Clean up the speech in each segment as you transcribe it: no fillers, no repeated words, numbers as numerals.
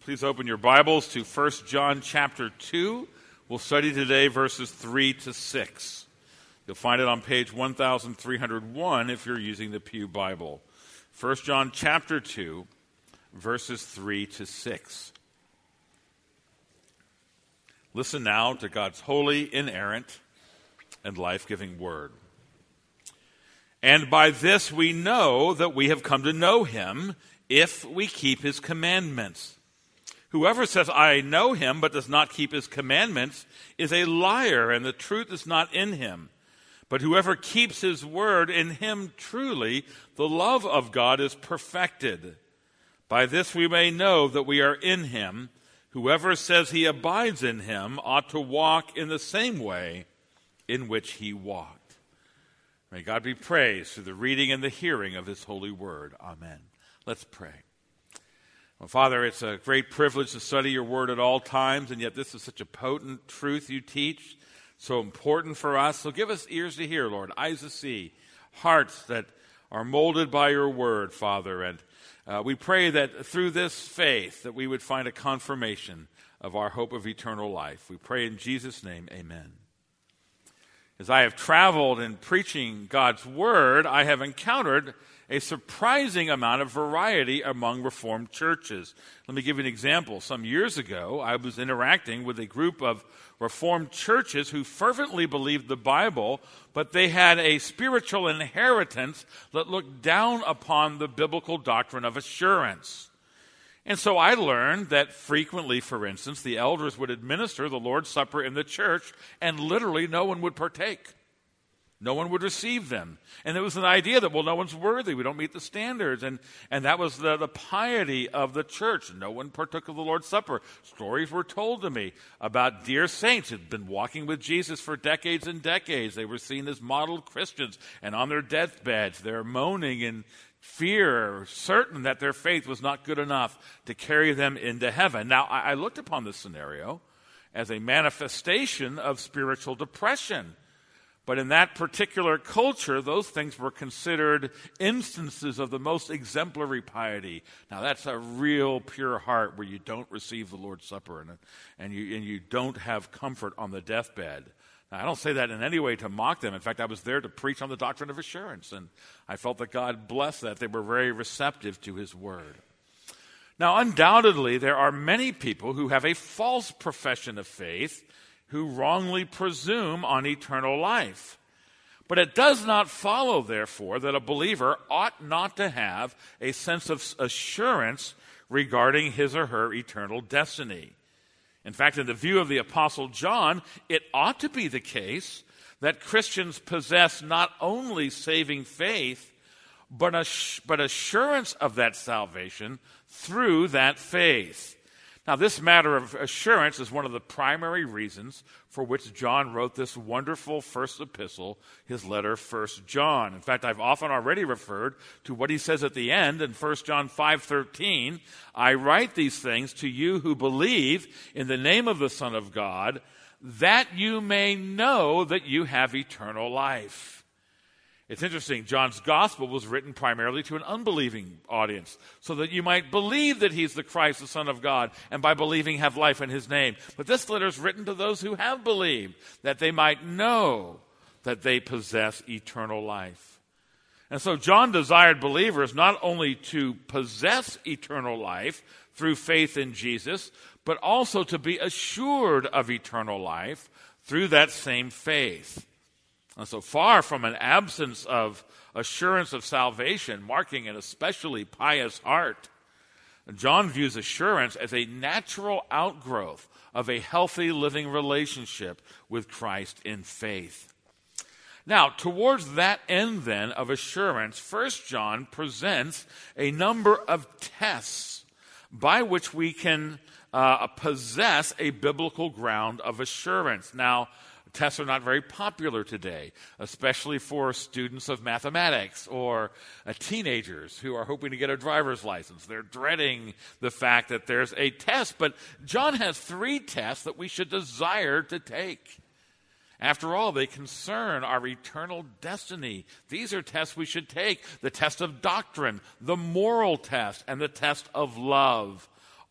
Please open your Bibles to 1 John chapter 2. We'll study today verses 3 to 6. You'll find it on page 1301 if you're using the Pew Bible. 1 John chapter 2, verses 3 to 6. Listen now to God's holy, inerrant, and life-giving word. And by this we know that we have come to know him, if we keep his commandments. Whoever says, I know him, but does not keep his commandments, is a liar, and the truth is not in him. But whoever keeps his word, in him truly the love of God is perfected. By this we may know that we are in him. Whoever says he abides in him ought to walk in the same way in which he walked. May God be praised through the reading and the hearing of his holy word. Amen. Let's pray. Well, Father, it's a great privilege to study your word at all times, and yet this is such a potent truth you teach, so important for us. So give us ears to hear, Lord, eyes to see, hearts that are molded by your word, Father. And we pray that through this faith that we would find a confirmation of our hope of eternal life. We pray in Jesus' name, amen. As I have traveled in preaching God's word, I have encountered a surprising amount of variety among Reformed churches. Let me give you an example. Some years ago, I was interacting with a group of Reformed churches who fervently believed the Bible, but they had a spiritual inheritance that looked down upon the biblical doctrine of assurance. And so I learned that frequently, for instance, the elders would administer the Lord's Supper in the church, and literally no one would partake. No one would receive them. And there was an idea that, well, no one's worthy. We don't meet the standards. And that was the piety of the church. No one partook of the Lord's Supper. Stories were told to me about dear saints who had been walking with Jesus for decades and decades. They were seen as model Christians. And on their deathbeds, they're moaning in fear, certain that their faith was not good enough to carry them into heaven. Now, I looked upon this scenario as a manifestation of spiritual depression. But in that particular culture, those things were considered instances of the most exemplary piety. Now, that's a real pure heart where you don't receive the Lord's Supper and you don't have comfort on the deathbed. Now, I don't say that in any way to mock them. In fact, I was there to preach on the doctrine of assurance, and I felt that God blessed that. They were very receptive to his word. Now, undoubtedly, there are many people who have a false profession of faith who wrongly presume on eternal life. But it does not follow, therefore, that a believer ought not to have a sense of assurance regarding his or her eternal destiny. In fact, in the view of the Apostle John, it ought to be the case that Christians possess not only saving faith, but assurance of that salvation through that faith. Now, this matter of assurance is one of the primary reasons for which John wrote this wonderful first epistle, his letter, 1 John. In fact, I've often already referred to what he says at the end in 1 John 5:13. I write these things to you who believe in the name of the Son of God, that you may know that you have eternal life. It's interesting, John's gospel was written primarily to an unbelieving audience, so that you might believe that he's the Christ, the Son of God, and by believing have life in his name. But this letter is written to those who have believed, that they might know that they possess eternal life. And so John desired believers not only to possess eternal life through faith in Jesus, but also to be assured of eternal life through that same faith. And so far from an absence of assurance of salvation, marking an especially pious heart, John views assurance as a natural outgrowth of a healthy living relationship with Christ in faith. Now, towards that end then of assurance, 1 John presents a number of tests by which we can possess a biblical ground of assurance. Now, tests are not very popular today, especially for students of mathematics or teenagers who are hoping to get a driver's license. They're dreading the fact that there's a test. But John has 3 tests that we should desire to take. After all, they concern our eternal destiny. These are tests we should take: the test of doctrine, the moral test, and the test of love.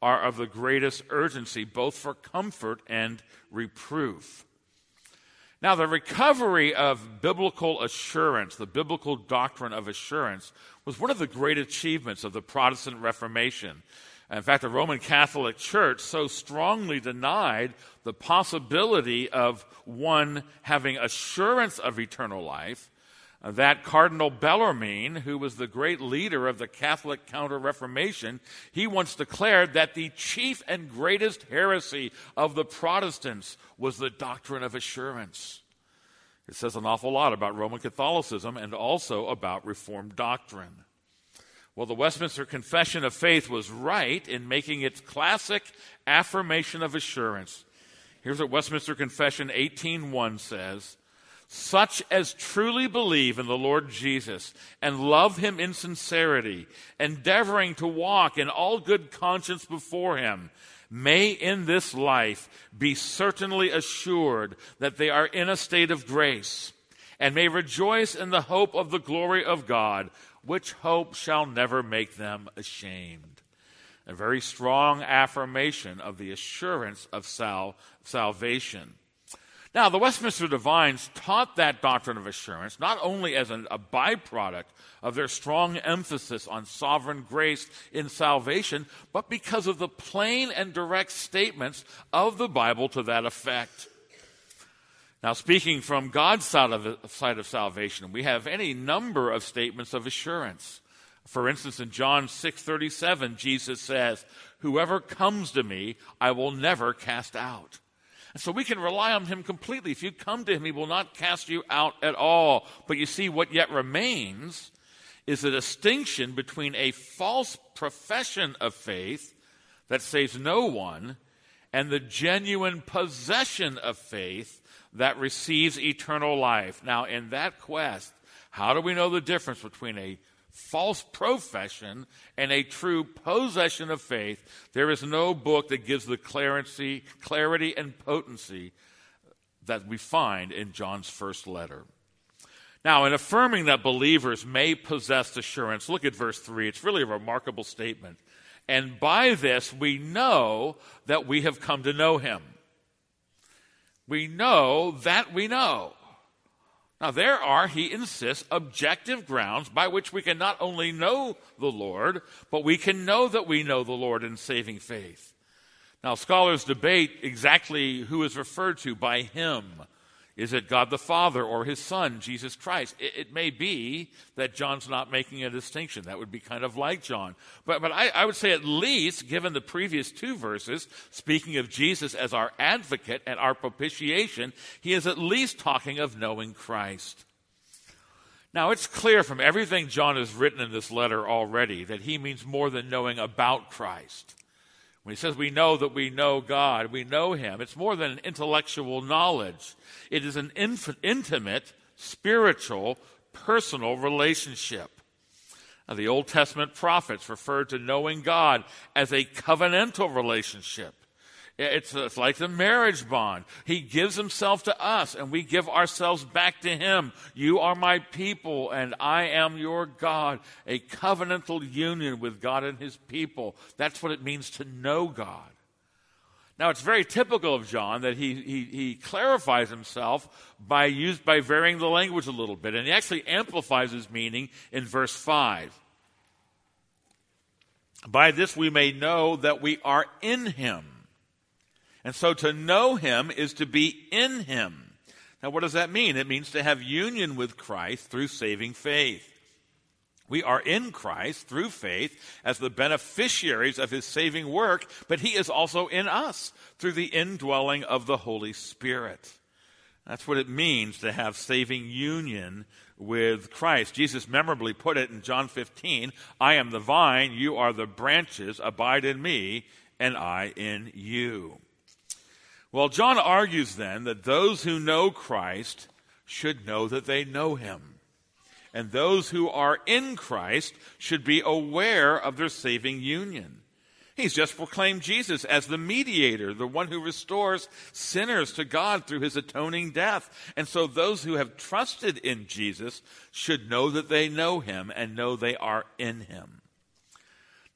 are of the greatest urgency, both for comfort and reproof. Now, the recovery of biblical assurance, the biblical doctrine of assurance, was one of the great achievements of the Protestant Reformation. In fact, the Roman Catholic Church so strongly denied the possibility of one having assurance of eternal life that Cardinal Bellarmine, who was the great leader of the Catholic Counter-Reformation, he once declared that the chief and greatest heresy of the Protestants was the doctrine of assurance. It says an awful lot about Roman Catholicism and also about Reformed doctrine. Well, the Westminster Confession of Faith was right in making its classic affirmation of assurance. Here's what Westminster Confession 18:1 says: "Such as truly believe in the Lord Jesus and love him in sincerity, endeavoring to walk in all good conscience before him, may in this life be certainly assured that they are in a state of grace, and may rejoice in the hope of the glory of God, which hope shall never make them ashamed." A very strong affirmation of the assurance of salvation. Now, the Westminster Divines taught that doctrine of assurance not only as a byproduct of their strong emphasis on sovereign grace in salvation, but because of the plain and direct statements of the Bible to that effect. Now, speaking from God's side of salvation, we have any number of statements of assurance. For instance, in John 6:37, Jesus says, "Whoever comes to me, I will never cast out." And so we can rely on him completely. If you come to him, he will not cast you out at all. But you see, what yet remains is a distinction between a false profession of faith that saves no one and the genuine possession of faith that receives eternal life. Now, in that quest, how do we know the difference between a false profession and a true possession of faith? There is no book that gives the clarity and potency that we find in John's first letter. Now, in affirming that believers may possess assurance, look at verse 3. It's really a remarkable statement. "And by this we know that we have come to know him." We know that we know. Now, there are, he insists, objective grounds by which we can not only know the Lord, but we can know that we know the Lord in saving faith. Now, scholars debate exactly who is referred to by him. Is it God the Father or his Son, Jesus Christ? It may be that John's not making a distinction. That would be kind of like John. But I would say, at least, given the previous two verses, speaking of Jesus as our advocate and our propitiation, he is at least talking of knowing Christ. Now, it's clear from everything John has written in this letter already that he means more than knowing about Christ. When he says we know that we know God, we know him, it's more than an intellectual knowledge. It is an intimate, spiritual, personal relationship. Now, the Old Testament prophets referred to knowing God as a covenantal relationship. It's like the marriage bond. He gives himself to us, and we give ourselves back to him. You are my people, and I am your God. A covenantal union with God and his people. That's what it means to know God. Now, it's very typical of John that he clarifies himself by varying the language a little bit, and he actually amplifies his meaning in verse 5. "By this we may know that we are in him." And so to know him is to be in him. Now, what does that mean? It means to have union with Christ through saving faith. We are in Christ through faith as the beneficiaries of his saving work, but he is also in us through the indwelling of the Holy Spirit. That's what it means to have saving union with Christ. Jesus memorably put it in John 15, "I am the vine, you are the branches, abide in me, and I in you." Well, John argues then that those who know Christ should know that they know him. And those who are in Christ should be aware of their saving union. He's just proclaimed Jesus as the mediator, the one who restores sinners to God through his atoning death. And so those who have trusted in Jesus should know that they know him and know they are in him.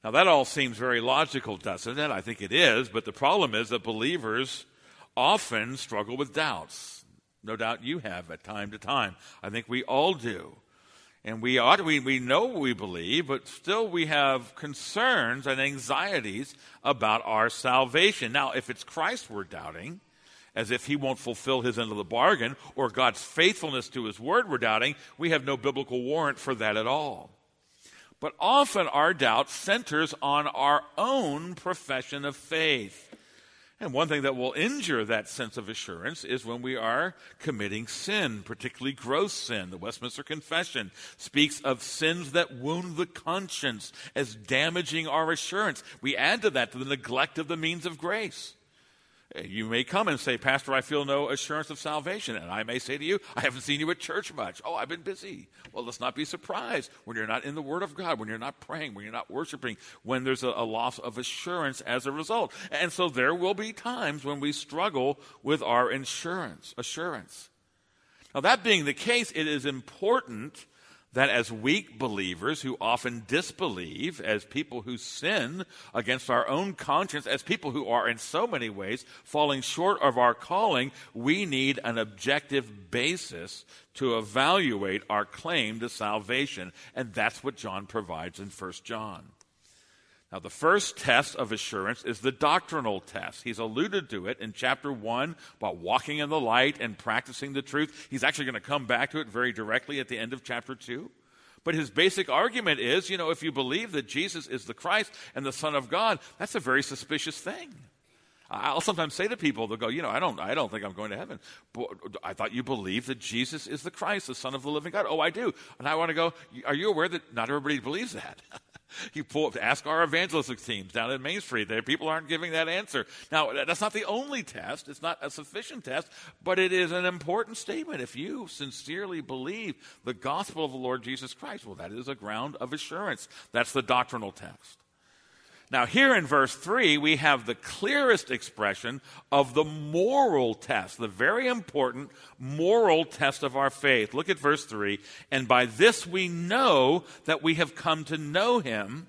Now, that all seems very logical, doesn't it? I think it is, but the problem is that believers often struggle with doubts. No doubt you have at time to time. I think we all do. And we know what we believe, but still we have concerns and anxieties about our salvation. Now, if it's Christ we're doubting, as if he won't fulfill his end of the bargain, or God's faithfulness to his word we're doubting, we have no biblical warrant for that at all. But often our doubt centers on our own profession of faith. And one thing that will injure that sense of assurance is when we are committing sin, particularly gross sin. The Westminster Confession speaks of sins that wound the conscience as damaging our assurance. We add to that the neglect of the means of grace. You may come and say, Pastor, I feel no assurance of salvation. And I may say to you, I haven't seen you at church much. Oh, I've been busy. Well, let's not be surprised when you're not in the Word of God, when you're not praying, when you're not worshiping, when there's a loss of assurance as a result. And so there will be times when we struggle with our assurance. Now, that being the case, it is important that as weak believers who often disbelieve, as people who sin against our own conscience, as people who are in so many ways falling short of our calling, we need an objective basis to evaluate our claim to salvation. And that's what John provides in 1 John. Now, the first test of assurance is the doctrinal test. He's alluded to it in chapter 1 about walking in the light and practicing the truth. He's actually going to come back to it very directly at the end of chapter 2. But his basic argument is, if you believe that Jesus is the Christ and the Son of God, that's a very suspicious thing. I'll sometimes say to people, they'll go, I don't think I'm going to heaven. But I thought you believed that Jesus is the Christ, the Son of the living God. Oh, I do. And I want to go, are you aware that not everybody believes that? You ask our evangelistic teams down at Main Street. People aren't giving that answer. Now, that's not the only test. It's not a sufficient test, but it is an important statement. If you sincerely believe the gospel of the Lord Jesus Christ, well, that is a ground of assurance. That's the doctrinal text. Now, here in verse 3, we have the clearest expression of the moral test, the very important moral test of our faith. Look at verse 3. And by this we know that we have come to know him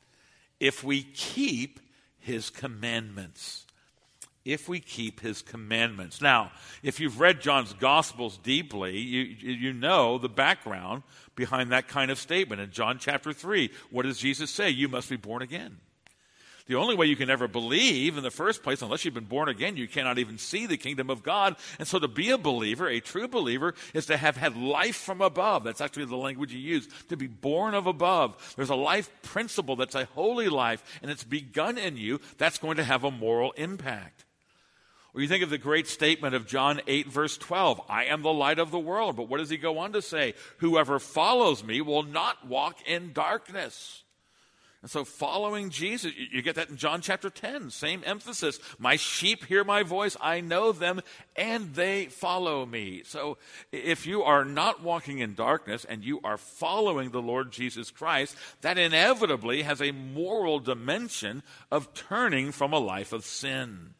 if we keep his commandments. If we keep his commandments. Now, if you've read John's Gospels deeply, you know the background behind that kind of statement. In John chapter 3, what does Jesus say? You must be born again. The only way you can ever believe in the first place, unless you've been born again, you cannot even see the kingdom of God. And so to be a believer, a true believer, is to have had life from above. That's actually the language you use, to be born of above. There's a life principle that's a holy life, and it's begun in you. That's going to have a moral impact. Or you think of the great statement of John 8, verse 12, I am the light of the world. But what does he go on to say? Whoever follows me will not walk in darkness. And so following Jesus, you get that in John chapter 10, same emphasis. My sheep hear my voice, I know them, and they follow me. So if you are not walking in darkness and you are following the Lord Jesus Christ, that inevitably has a moral dimension of turning from a life of sin.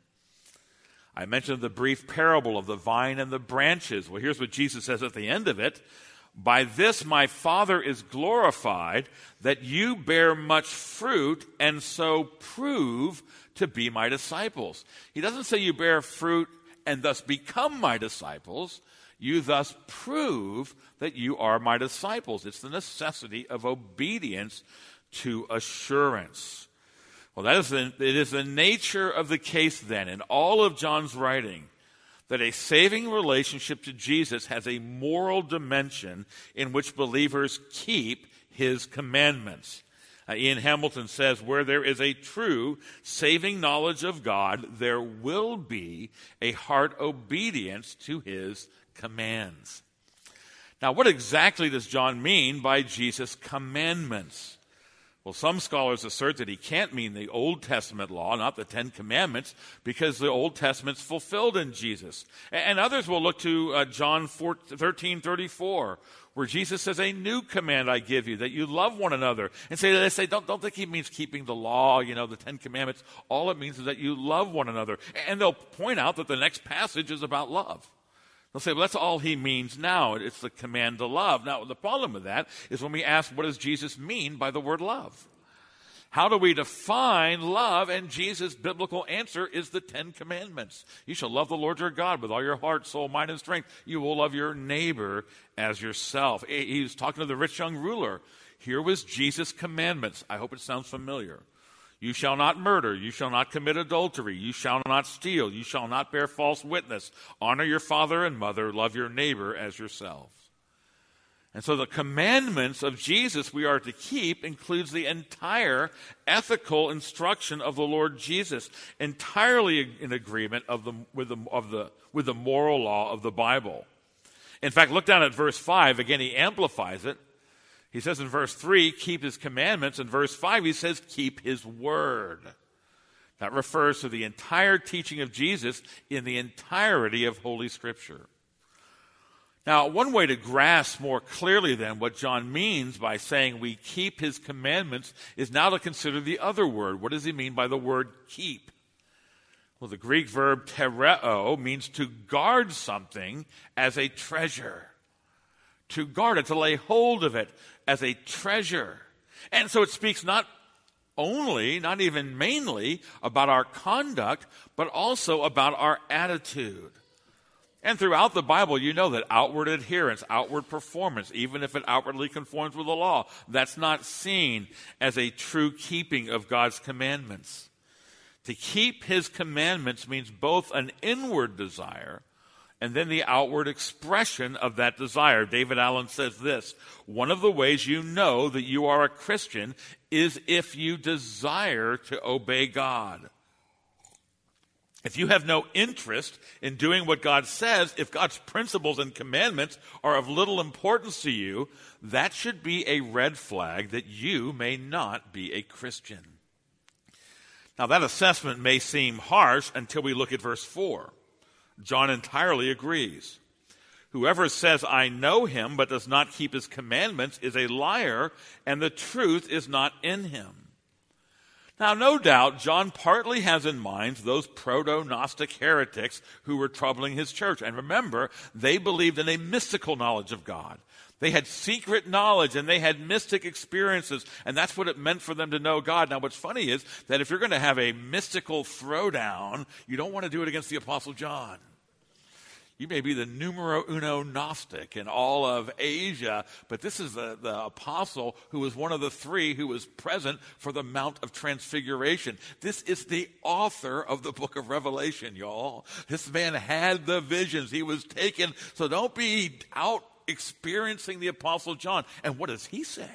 I mentioned the brief parable of the vine and the branches. Well, here's what Jesus says at the end of it. By this my Father is glorified, that you bear much fruit and so prove to be my disciples. He doesn't say you bear fruit and thus become my disciples. You thus prove that you are my disciples. It's the necessity of obedience to assurance. Well, it is the nature of the case then in all of John's writing that a saving relationship to Jesus has a moral dimension in which believers keep his commandments. Ian Hamilton says, where there is a true saving knowledge of God, there will be a heart obedience to his commands. Now, what exactly does John mean by Jesus' commandments? Well, some scholars assert that he can't mean the Old Testament law, not the Ten Commandments, because the Old Testament's fulfilled in Jesus. And others will look to John 13:34, where Jesus says, a new command I give you, that you love one another. And they say, don't think he means keeping the law, the Ten Commandments. All it means is that you love one another. And they'll point out that the next passage is about love. They'll say, well, that's all he means now. It's the command to love. Now, the problem with that is when we ask, what does Jesus mean by the word love? How do we define love? And Jesus' biblical answer is the 10 Commandments. You shall love the Lord your God with all your heart, soul, mind, and strength. You will love your neighbor as yourself. He was talking to the rich young ruler. Here was Jesus' commandments. I hope it sounds familiar. You shall not murder. You shall not commit adultery. You shall not steal. You shall not bear false witness. Honor your father and mother. Love your neighbor as yourself. And so the commandments of Jesus we are to keep includes the entire ethical instruction of the Lord Jesus, entirely in agreement with the moral law of the Bible. In fact, look down at verse 5. Again, he amplifies it. He says in verse 3, keep his commandments. In verse 5, he says, keep his word. That refers to the entire teaching of Jesus in the entirety of Holy Scripture. Now, one way to grasp more clearly then what John means by saying we keep his commandments is now to consider the other word. What does he mean by the word keep? Well, the Greek verb tereo means to guard something as a treasure. To guard it, to lay hold of it as a treasure. And so it speaks not only, not even mainly, about our conduct, but also about our attitude. And throughout the Bible, you know that outward adherence, outward performance, even if it outwardly conforms with the law, that's not seen as a true keeping of God's commandments. To keep his commandments means both an inward desire and then the outward expression of that desire. David Allen says this, one of the ways you know that you are a Christian is if you desire to obey God. If you have no interest in doing what God says, if God's principles and commandments are of little importance to you, that should be a red flag that you may not be a Christian. Now, that assessment may seem harsh until we look at verse 4. John entirely agrees. Whoever says, I know him, but does not keep his commandments is a liar, and the truth is not in him. Now, no doubt, John partly has in mind those proto-Gnostic heretics who were troubling his church. And remember, they believed in a mystical knowledge of God. They had secret knowledge and they had mystic experiences, and that's what it meant for them to know God. Now, what's funny is that if you're going to have a mystical throwdown, you don't want to do it against the Apostle John. You may be the numero uno Gnostic in all of Asia, but this is the apostle who was one of the three who was present for the Mount of Transfiguration. This is the author of the book of Revelation, y'all. This man had the visions. He was taken. So don't be out experiencing the Apostle John. And what does he say?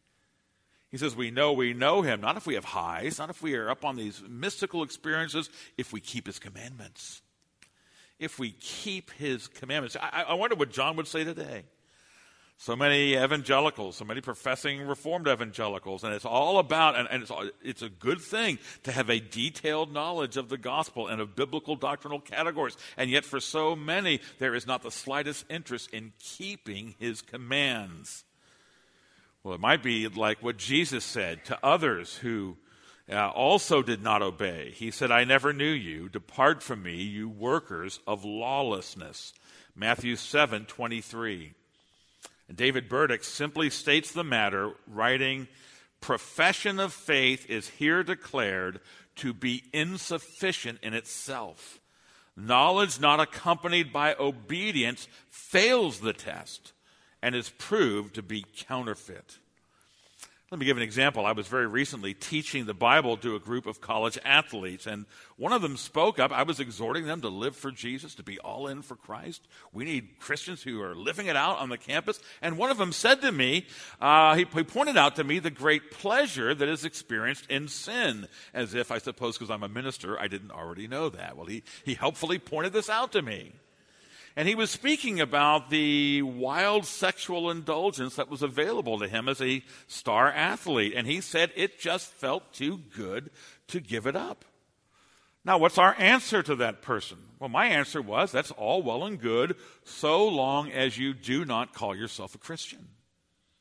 He says, we know him, not if we have highs, not if we are up on these mystical experiences, if we keep his commandments. If we keep his commandments. I wonder what John would say today. So many evangelicals, so many professing Reformed evangelicals, and it's all about, and it's a good thing to have a detailed knowledge of the gospel and of biblical doctrinal categories. And yet for so many, there is not the slightest interest in keeping his commands. Well, it might be like what Jesus said to others who also did not obey. He said, I never knew you. Depart from me, you workers of lawlessness. Matthew 7:23. And David Burdick simply states the matter, writing, profession of faith is here declared to be insufficient in itself. Knowledge not accompanied by obedience fails the test and is proved to be counterfeit. Let me give an example. I was very recently teaching the Bible to a group of college athletes, and one of them spoke up. I was exhorting them to live for Jesus, to be all in for Christ. We need Christians who are living it out on the campus. And one of them said to me, he pointed out to me the great pleasure that is experienced in sin, as if, I suppose, because I'm a minister, I didn't already know that. Well, he helpfully pointed this out to me. And he was speaking about the wild sexual indulgence that was available to him as a star athlete. And he said it just felt too good to give it up. Now, what's our answer to that person? Well, my answer was, that's all well and good so long as you do not call yourself a Christian.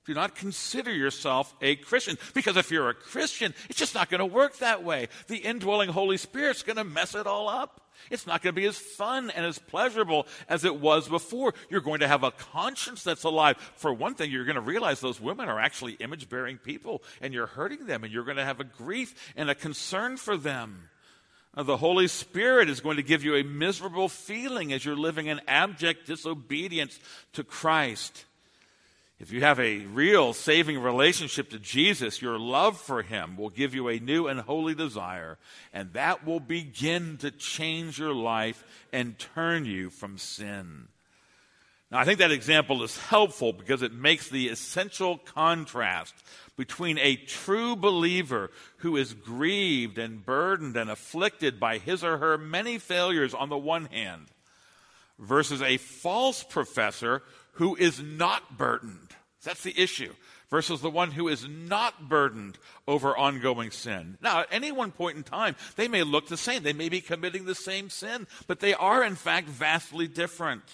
Do not consider yourself a Christian. Because if you're a Christian, it's just not going to work that way. The indwelling Holy Spirit's going to mess it all up. It's not going to be as fun and as pleasurable as it was before. You're going to have a conscience that's alive. For one thing, you're going to realize those women are actually image-bearing people, and you're hurting them, and you're going to have a grief and a concern for them. The Holy Spirit is going to give you a miserable feeling as you're living in abject disobedience to Christ. If you have a real saving relationship to Jesus, your love for him will give you a new and holy desire, and that will begin to change your life and turn you from sin. Now, I think that example is helpful because it makes the essential contrast between a true believer who is grieved and burdened and afflicted by his or her many failures on the one hand versus a false professor who is not burdened. That's the issue. Versus the one who is not burdened over ongoing sin. Now, at any one point in time, they may look the same. They may be committing the same sin, but they are, in fact, vastly different.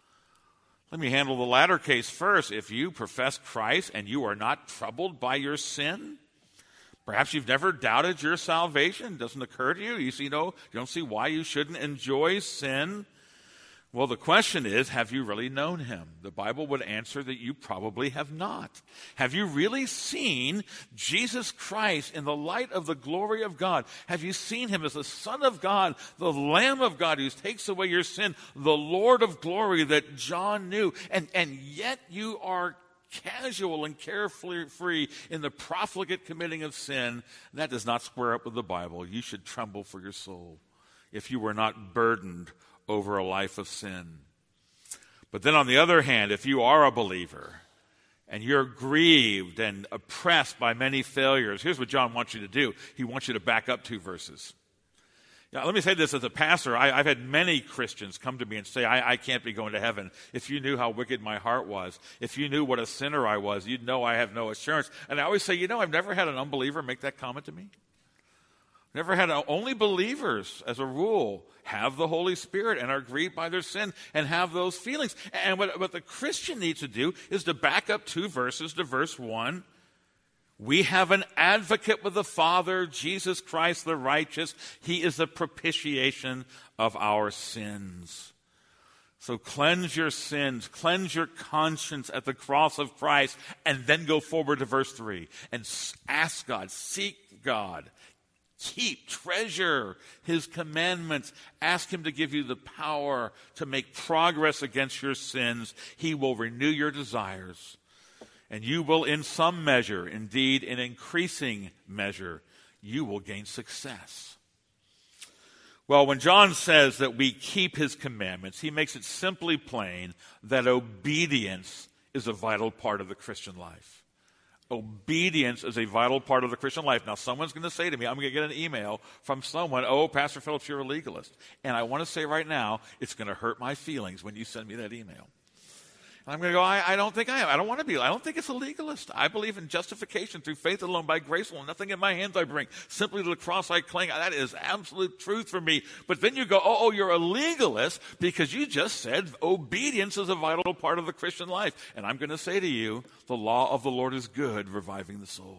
Let me handle the latter case first. If you profess Christ and you are not troubled by your sin, perhaps you've never doubted your salvation. It doesn't occur to you. You don't see why you shouldn't enjoy sin. Well, the question is, have you really known him? The Bible would answer that you probably have not. Have you really seen Jesus Christ in the light of the glory of God? Have you seen him as the Son of God, the Lamb of God who takes away your sin, the Lord of glory that John knew? And yet you are casual and carefree in the profligate committing of sin. That does not square up with the Bible. You should tremble for your soul if you were not burdened over a life of sin. But then on the other hand, if you are a believer and you're grieved and oppressed by many failures, here's what John wants you to do. He wants you to back up 2 verses. Now, let me say this as a pastor. I've had many Christians come to me and say, I can't be going to heaven. If you knew how wicked my heart was, if you knew what a sinner I was, you'd know I have no assurance. And I always say, I've never had an unbeliever make that comment to me. Never had only believers, as a rule, have the Holy Spirit and are grieved by their sin and have those feelings. And what the Christian needs to do is to back up 2 verses to verse 1. We have an advocate with the Father, Jesus Christ the righteous. He is the propitiation of our sins. So cleanse your sins, cleanse your conscience at the cross of Christ, and then go forward to verse 3 and ask God, seek God. Treasure his commandments. Ask him to give you the power to make progress against your sins. He will renew your desires. And you will, in some measure, indeed in increasing measure, you will gain success. Well, when John says that we keep his commandments, he makes it simply plain that obedience is a vital part of the Christian life. Obedience is a vital part of the Christian life. Now, someone's going to say to me, I'm going to get an email from someone, Pastor Phillips, you're a legalist. And I want to say right now, it's going to hurt my feelings when you send me that email. And I'm going to go, I don't think I am. I don't want to be. I don't think it's a legalist. I believe in justification through faith alone, by grace alone. Nothing in my hands I bring. Simply to the cross I cling. That is absolute truth for me. But then you go, you're a legalist because you just said obedience is a vital part of the Christian life. And I'm going to say to you, the law of the Lord is good, reviving the soul.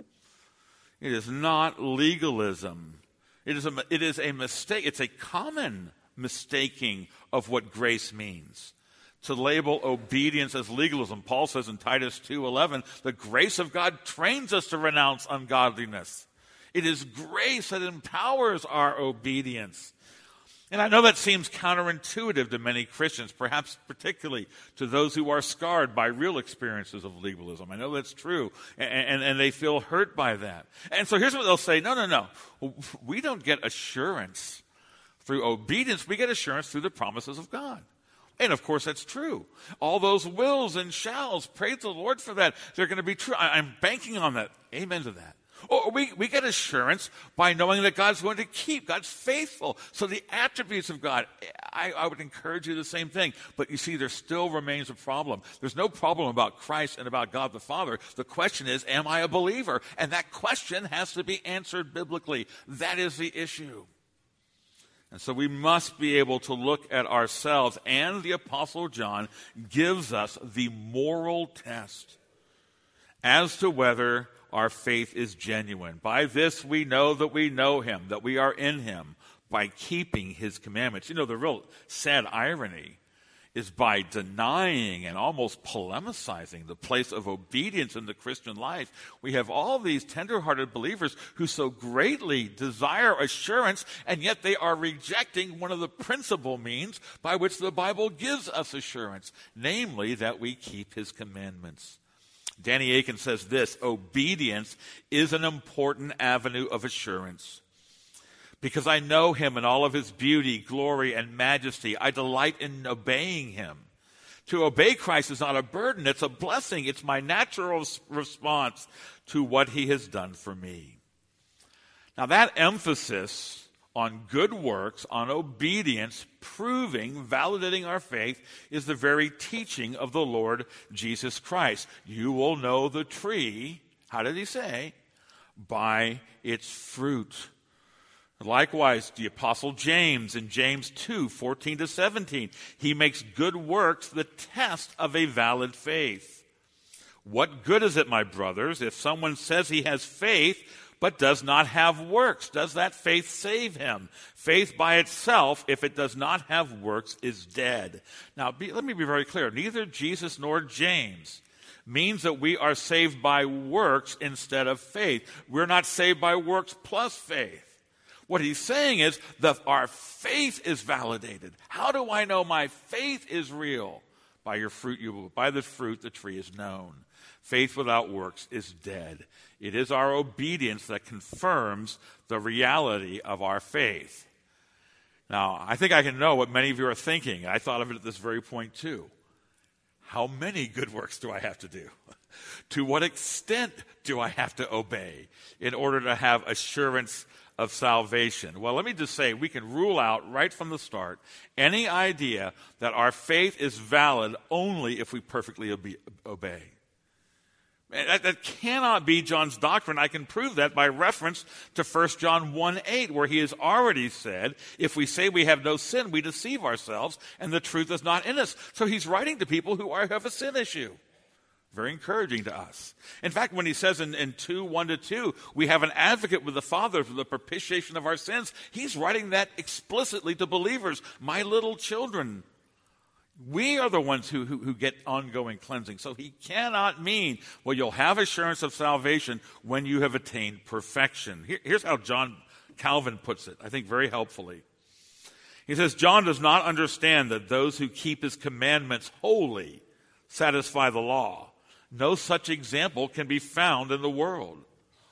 It is not legalism. It is a mistake. It's a common mistaking of what grace means. To label obedience as legalism. Paul says in Titus 2:11, the grace of God trains us to renounce ungodliness. It is grace that empowers our obedience. And I know that seems counterintuitive to many Christians, perhaps particularly to those who are scarred by real experiences of legalism. I know that's true, and they feel hurt by that. And so here's what they'll say, no. We don't get assurance through obedience. We get assurance through the promises of God. And of course, that's true. All those wills and shalls, praise the Lord for that. They're going to be true. I'm banking on that. Amen to that. Or we get assurance by knowing that God's going to keep. God's faithful. So the attributes of God, I would encourage you the same thing. But you see, there still remains a problem. There's no problem about Christ and about God the Father. The question is, am I a believer? And that question has to be answered biblically. That is the issue. And so we must be able to look at ourselves, and the Apostle John gives us the moral test. as to whether our faith is genuine. By this we know that we know him, that we are in him, by keeping his commandments. You know, the real sad irony is by denying and almost polemicizing the place of obedience in the Christian life, we have all these tender-hearted believers who so greatly desire assurance, and yet they are rejecting one of the principal means by which the Bible gives us assurance, namely that we keep his commandments. Danny Akin says this: obedience is an important avenue of assurance. Because I know him in all of his beauty, glory, and majesty, I delight in obeying him. To obey Christ is not a burden, it's a blessing. It's my natural response to what he has done for me. Now that emphasis on good works, on obedience, proving, validating our faith, is the very teaching of the Lord Jesus Christ. You will know the tree, how did he say? By its fruit. Likewise, the Apostle James in James 2:14-17, he makes good works the test of a valid faith. What good is it, my brothers, if someone says he has faith but does not have works? Does that faith save him? Faith by itself, if it does not have works, is dead. Now, let me be very clear. Neither Jesus nor James means that we are saved by works instead of faith. We're not saved by works plus faith. What he's saying is that our faith is validated. How do I know my faith is real? By your fruit, by the fruit the tree is known. Faith without works is dead. It is our obedience that confirms the reality of our faith. Now, I think I can know what many of you are thinking. I thought of it at this very point too. How many good works do I have to do? To what extent do I have to obey in order to have assurance of salvation? Well, let me just say, we can rule out right from the start any idea that our faith is valid only if we perfectly obey. That cannot be John's doctrine. I can prove that by reference to 1 John 1:8, where he has already said, if we say we have no sin, we deceive ourselves, and the truth is not in us. So he's writing to people who have a sin issue. Very encouraging to us. In fact, when he says in 2:1-2, we have an advocate with the Father for the propitiation of our sins, he's writing that explicitly to believers. My little children, we are the ones who get ongoing cleansing. So he cannot mean, well, you'll have assurance of salvation when you have attained perfection. Here's how John Calvin puts it, I think very helpfully. He says, John does not understand that those who keep his commandments wholly satisfy the law. No such example can be found in the world,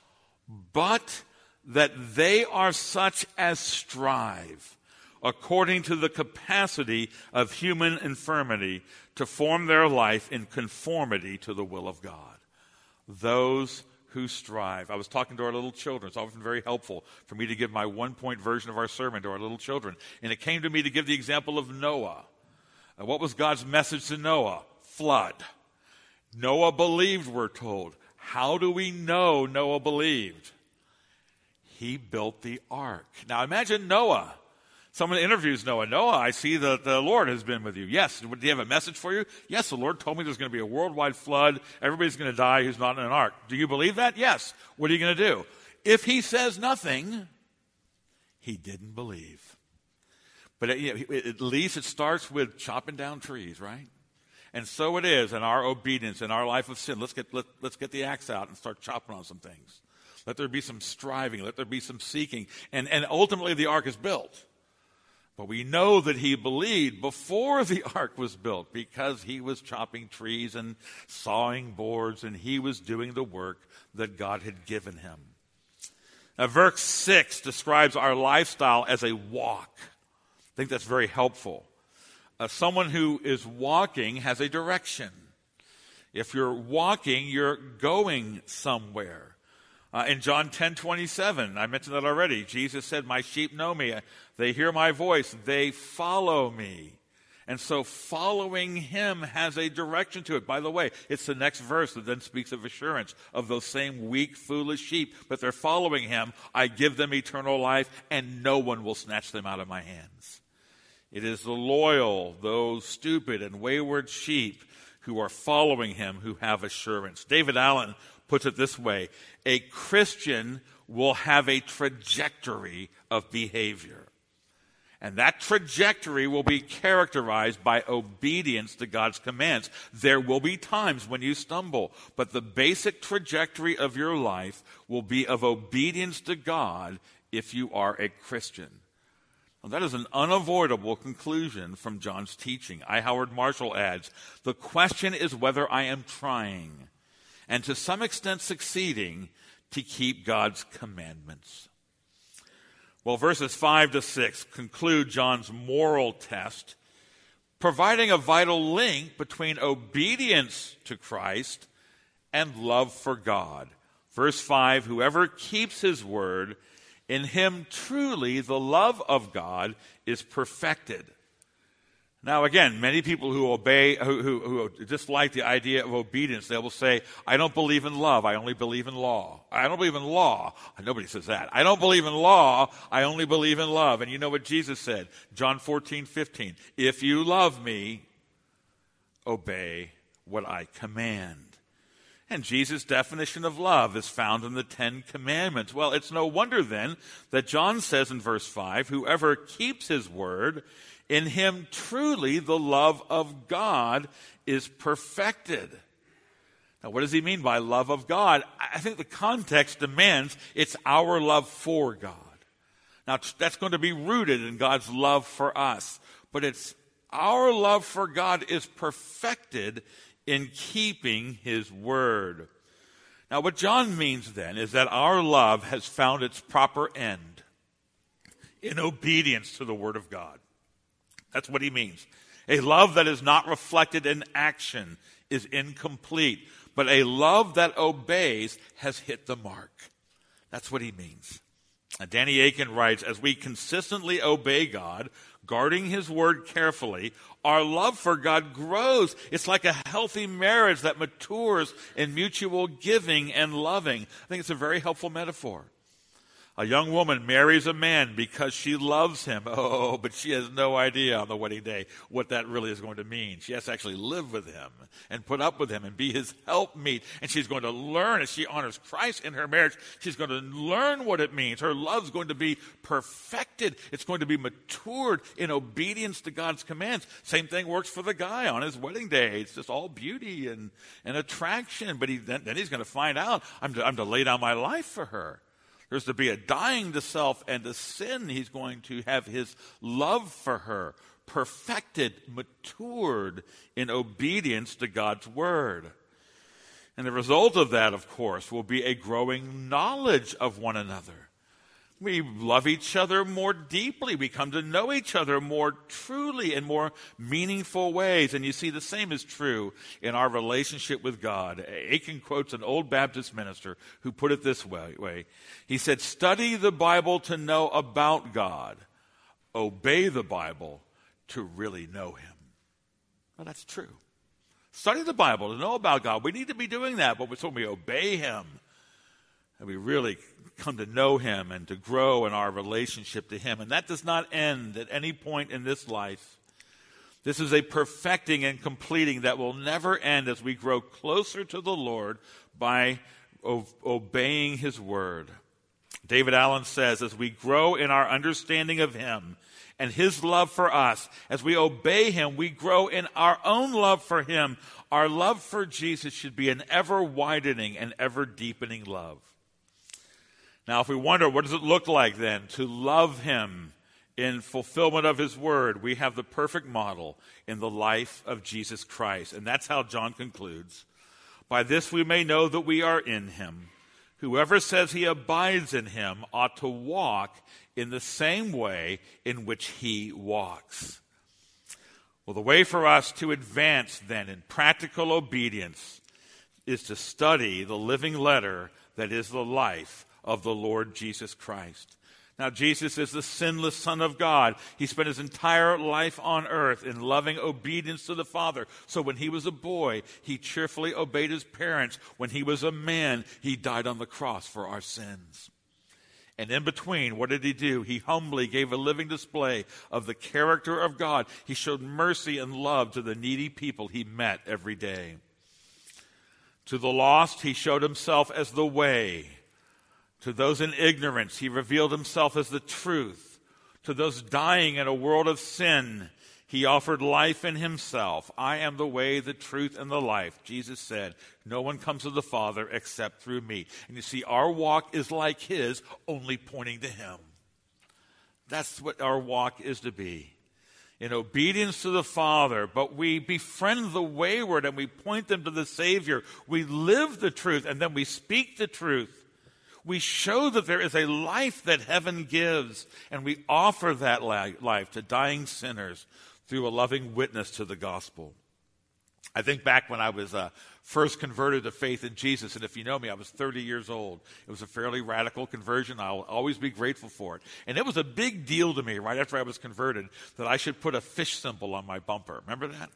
but that they are such as strive, according to the capacity of human infirmity, to form their life in conformity to the will of God. Those who strive. I was talking to our little children. It's often very helpful for me to give my one-point version of our sermon to our little children. And it came to me to give the example of Noah. What was God's message to Noah? Flood. Noah believed, we're told. How do we know Noah believed? He built the ark. Now imagine Noah. Someone interviews Noah. Noah, I see that the Lord has been with you. Yes. Do you have a message for you? Yes, the Lord told me there's going to be a worldwide flood. Everybody's going to die who's not in an ark. Do you believe that? Yes. What are you going to do? If he says nothing, he didn't believe. But at least it starts with chopping down trees, right? And so it is in our obedience, in our life of sin. Let's get the axe out and start chopping on some things. Let there be some striving. Let there be some seeking. And ultimately the ark is built. But we know that he believed before the ark was built because he was chopping trees and sawing boards, and he was doing the work that God had given him. Now, verse 6 describes our lifestyle as a walk. I think that's very helpful. Someone who is walking has a direction. If you're walking, you're going somewhere. In John 10:27, I mentioned that already, Jesus said, my sheep know me. They hear my voice. They follow me. And so following him has a direction to it. By the way, it's the next verse that then speaks of assurance of those same weak, foolish sheep. But they're following him. I give them eternal life, and no one will snatch them out of my hands. It is the loyal, those stupid and wayward sheep who are following him, who have assurance. David Allen puts it this way: a Christian will have a trajectory of behavior. And that trajectory will be characterized by obedience to God's commands. There will be times when you stumble, but the basic trajectory of your life will be of obedience to God if you are a Christian. Well, that is an unavoidable conclusion from John's teaching. I. Howard Marshall adds, the question is whether I am trying, and to some extent succeeding, to keep God's commandments. Well, verses 5 to 6 conclude John's moral test, providing a vital link between obedience to Christ and love for God. Verse 5, whoever keeps his word, in him truly the love of God is perfected. Now, again, many people who obey, who dislike the idea of obedience, they will say, I don't believe in love, I only believe in law. I don't believe in law. Nobody says that. I don't believe in law, I only believe in love. And you know what Jesus said? John 14:15. If you love me, obey what I command. And Jesus' definition of love is found in the 10 Commandments. Well, it's no wonder then that John says in verse 5, whoever keeps his word, in him truly the love of God is perfected. Now, what does he mean by love of God? I think the context demands it's our love for God. Now, that's going to be rooted in God's love for us. But it's our love for God is perfected in keeping his word. Now, what John means then is that our love has found its proper end in obedience to the word of God. That's what he means. A love that is not reflected in action is incomplete, but a love that obeys has hit the mark. That's what he means. Danny Akin writes, as we consistently obey God, guarding his word carefully, our love for God grows. It's like a healthy marriage that matures in mutual giving and loving. I think it's a very helpful metaphor. A young woman marries a man because she loves him. Oh, but she has no idea on the wedding day what that really is going to mean. She has to actually live with him and put up with him and be his helpmeet. And she's going to learn, as she honors Christ in her marriage, she's going to learn what it means. Her love's going to be perfected. It's going to be matured in obedience to God's commands. Same thing works for the guy on his wedding day. It's just all beauty and attraction. But then he's going to find out, I'm to lay down my life for her. There's to be a dying to self and to sin. He's going to have his love for her perfected, matured in obedience to God's word. And the result of that, of course, will be a growing knowledge of one another. We love each other more deeply. We come to know each other more truly in more meaningful ways. And you see, the same is true in our relationship with God. Aiken quotes an old Baptist minister who put it this way. He said, study the Bible to know about God. Obey the Bible to really know him. Well, that's true. Study the Bible to know about God. We need to be doing that, but when we obey him, and we really come to know him and to grow in our relationship to him. And that does not end at any point in this life. This is a perfecting and completing that will never end as we grow closer to the Lord by obeying his word. David Allen says, as we grow in our understanding of him and his love for us, as we obey him, we grow in our own love for him. Our love for Jesus should be an ever-widening and ever-deepening love. Now, if we wonder, what does it look like then to love him in fulfillment of his word? We have the perfect model in the life of Jesus Christ. And that's how John concludes. By this we may know that we are in him. Whoever says he abides in him ought to walk in the same way in which he walks. Well, the way for us to advance then in practical obedience is to study the living letter that is the life of the Lord Jesus Christ. Now, Jesus is the sinless Son of God. He spent his entire life on earth in loving obedience to the Father. So when he was a boy, he cheerfully obeyed his parents. When he was a man, he died on the cross for our sins. And in between, what did he do? He humbly gave a living display of the character of God. He showed mercy and love to the needy people he met every day. To the lost, he showed himself as the way. To those in ignorance, he revealed himself as the truth. To those dying in a world of sin, he offered life in himself. I am the way, the truth, and the life. Jesus said, no one comes to the Father except through me. And you see, our walk is like his, only pointing to him. That's what our walk is to be. In obedience to the Father, but we befriend the wayward and we point them to the Savior. We live the truth and then we speak the truth. We show that there is a life that heaven gives, and we offer that life to dying sinners through a loving witness to the gospel. I think back when I was first converted to faith in Jesus, and if you know me, I was 30 years old. It was a fairly radical conversion. I'll always be grateful for it. And it was a big deal to me right after I was converted that I should put a fish symbol on my bumper. Remember that?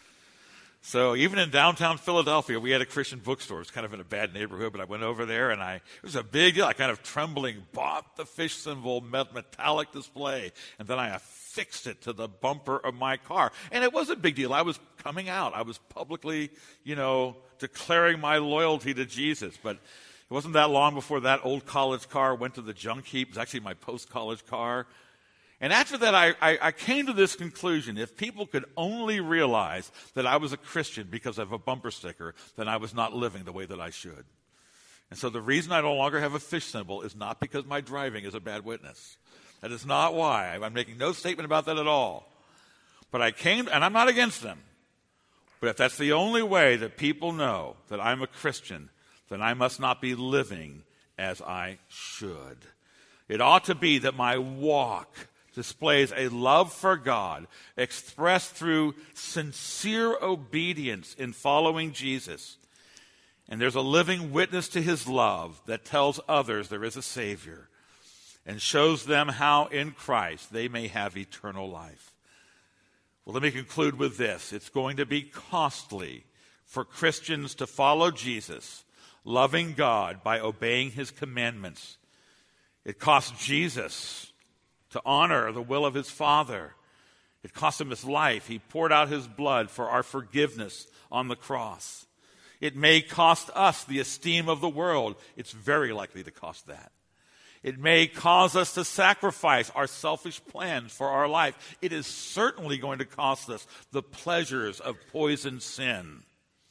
So even in downtown Philadelphia, we had a Christian bookstore. It was kind of in a bad neighborhood, but I went over there, and it was a big deal. I kind of trembling bought the fish symbol metallic display, and then I affixed it to the bumper of my car. And it was a big deal. I was coming out. I was publicly, declaring my loyalty to Jesus. But it wasn't that long before that old college car went to the junk heap. It was actually my post-college car. And after that, I came to this conclusion. If people could only realize that I was a Christian because of a bumper sticker, then I was not living the way that I should. And so the reason I no longer have a fish symbol is not because my driving is a bad witness. That is not why. I'm making no statement about that at all. But I came, and I'm not against them. But if that's the only way that people know that I'm a Christian, then I must not be living as I should. It ought to be that my walk displays a love for God expressed through sincere obedience in following Jesus. And there's a living witness to his love that tells others there is a Savior and shows them how in Christ they may have eternal life. Well, let me conclude with this. It's going to be costly for Christians to follow Jesus, loving God by obeying his commandments. It cost Jesus to honor the will of his Father. It cost him his life. He poured out his blood for our forgiveness on the cross. It may cost us the esteem of the world. It's very likely to cost that. It may cause us to sacrifice our selfish plans for our life. It is certainly going to cost us the pleasures of poisoned sin.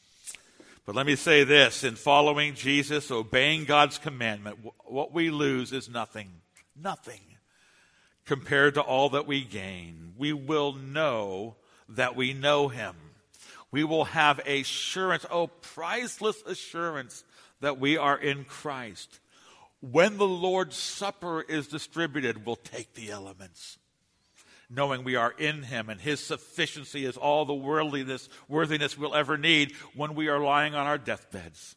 But let me say this, in following Jesus, obeying God's commandment, what we lose is nothing. Nothing. Compared to all that we gain. We will know that we know him. We will have assurance, priceless assurance that we are in Christ. When the Lord's Supper is distributed, we'll take the elements, knowing we are in him and his sufficiency is all the worthiness we'll ever need when we are lying on our deathbeds.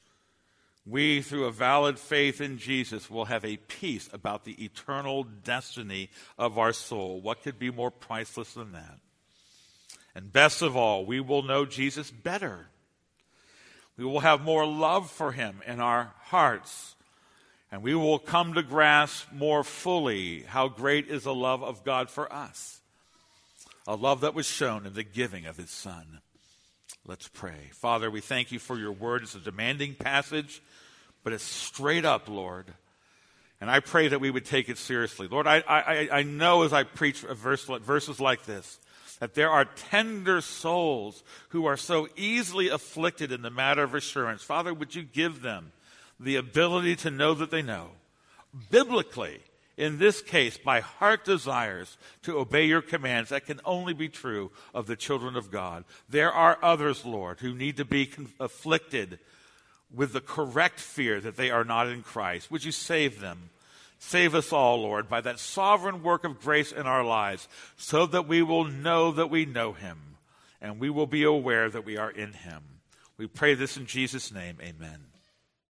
We, through a valid faith in Jesus, will have a peace about the eternal destiny of our soul. What could be more priceless than that? And best of all, we will know Jesus better. We will have more love for him in our hearts. And we will come to grasp more fully how great is the love of God for us. A love that was shown in the giving of his Son. Let's pray. Father, we thank you for your word. It's a demanding passage, but it's straight up, Lord. And I pray that we would take it seriously. Lord, I know as I preach verses like this, that there are tender souls who are so easily afflicted in the matter of assurance. Father, would you give them the ability to know that they know, biblically, in this case, by heart desires to obey your commands. That can only be true of the children of God. There are others, Lord, who need to be afflicted with the correct fear that they are not in Christ. Would you save them? Save us all, Lord, by that sovereign work of grace in our lives, so that we will know that we know him, and we will be aware that we are in him. We pray this in Jesus' name. Amen.